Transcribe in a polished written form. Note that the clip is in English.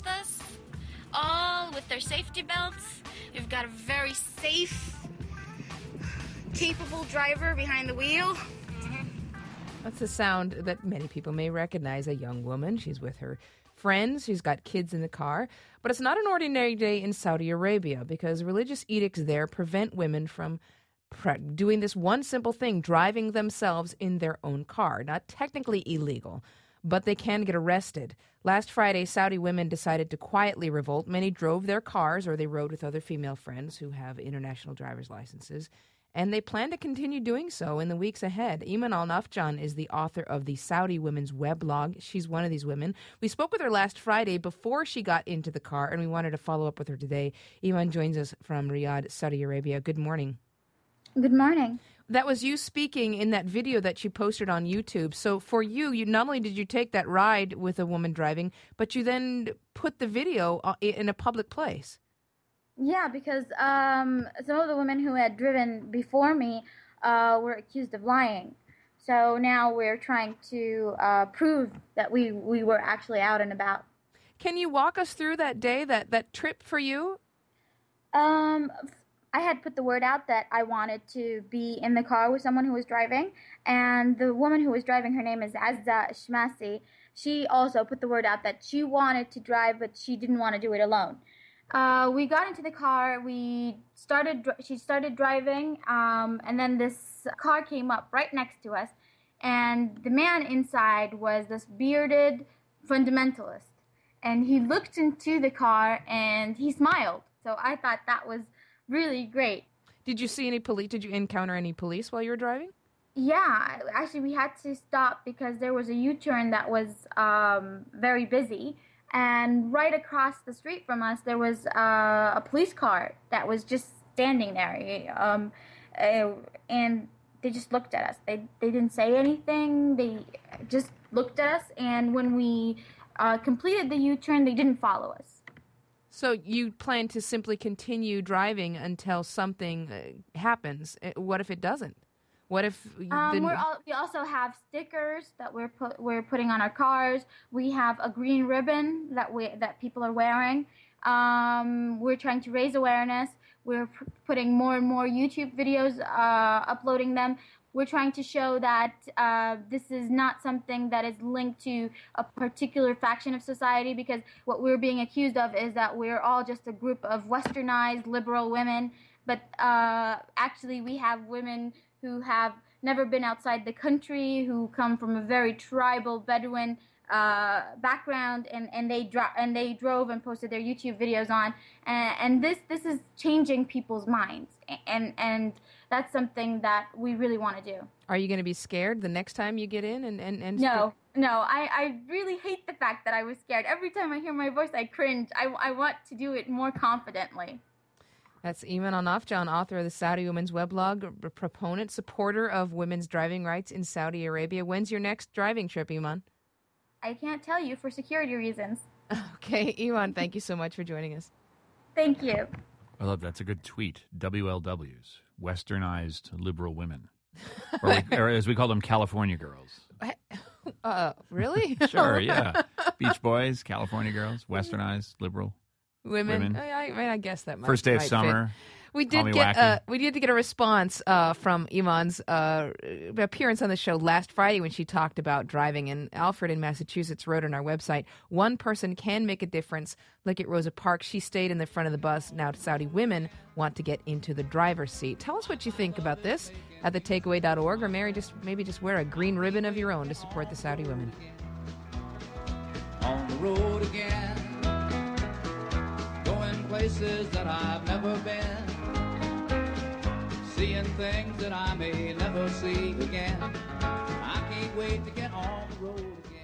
us, all with their safety belts. We've got a very safe, capable driver behind the wheel. That's a sound that many people may recognize. A young woman. She's with her friends. She's got kids in the car. But it's not an ordinary day in Saudi Arabia because religious edicts there prevent women from doing this one simple thing, driving themselves in their own car. Not technically illegal, but they can get arrested. Last Friday, Saudi women decided to quietly revolt. Many drove their cars or they rode with other female friends who have international driver's licenses. And they plan to continue doing so in the weeks ahead. Iman Al-Nafjan is the author of the Saudi Women's Weblog. She's one of these women. We spoke with her last Friday before she got into the car, and we wanted to follow up with her today. Iman joins us from Riyadh, Saudi Arabia. Good morning. Good morning. That was you speaking in that video that you posted on YouTube. So for you not only did you take that ride with a woman driving, but you then put the video in a public place. Yeah, because some of the women who had driven before me were accused of lying. So now we're trying to prove that we were actually out and about. Can you walk us through that day, that trip for you? I had put the word out that I wanted to be in the car with someone who was driving, and the woman who was driving, her name is Azza Shmasi, she also put the word out that she wanted to drive, but she didn't want to do it alone. We got into the car, she started driving, and then this car came up right next to us, and the man inside was this bearded fundamentalist, and he looked into the car and he smiled, so I thought that was really great. Did you see any police? Did you encounter any police while you were driving? Yeah, actually we had to stop because there was a U-turn that was very busy. And right across the street from us, there was a police car that was just standing there. And they just looked at us. They didn't say anything. They just looked at us. And when we completed the U-turn, they didn't follow us. So you plan to simply continue driving until something happens. What if it doesn't? What if we also have stickers that we're putting on our cars. We have a green ribbon that people are wearing. We're trying to raise awareness. We're putting more and more YouTube videos, uploading them. We're trying to show that this is not something that is linked to a particular faction of society, because what we're being accused of is that we're all just a group of westernized liberal women. But actually we have women who have never been outside the country, who come from a very tribal Bedouin background, and they drove and posted their YouTube videos on, and this is changing people's minds, and that's something that we really want to do. Are you going to be scared the next time you get in? No, I really hate the fact that I was scared. Every time I hear my voice, I cringe. I want to do it more confidently. That's Iman Al-Nafjan, author of the Saudi Women's Weblog, a proponent, supporter of women's driving rights in Saudi Arabia. When's your next driving trip, Iman? I can't tell you for security reasons. Okay, Iman, thank you so much for joining us. Thank you. I love that's a good tweet. WLWs, Westernized Liberal Women. Or as we call them, California girls. Really? Sure, yeah. Beach Boys, California girls, Westernized Liberal Women. I guess that might First day of might summer. Fit. We did get a response from Iman's appearance on the show last Friday when she talked about driving. And Alfred in Massachusetts wrote on our website, one person can make a difference. Look at Rosa Parks. She stayed in the front of the bus. Now Saudi women want to get into the driver's seat. Tell us what you think about this at thetakeaway.org, or maybe just wear a green ribbon of your own to support the Saudi women. On the road again, going places that I've never been, seeing things that I may never see again. I can't wait to get on the road again.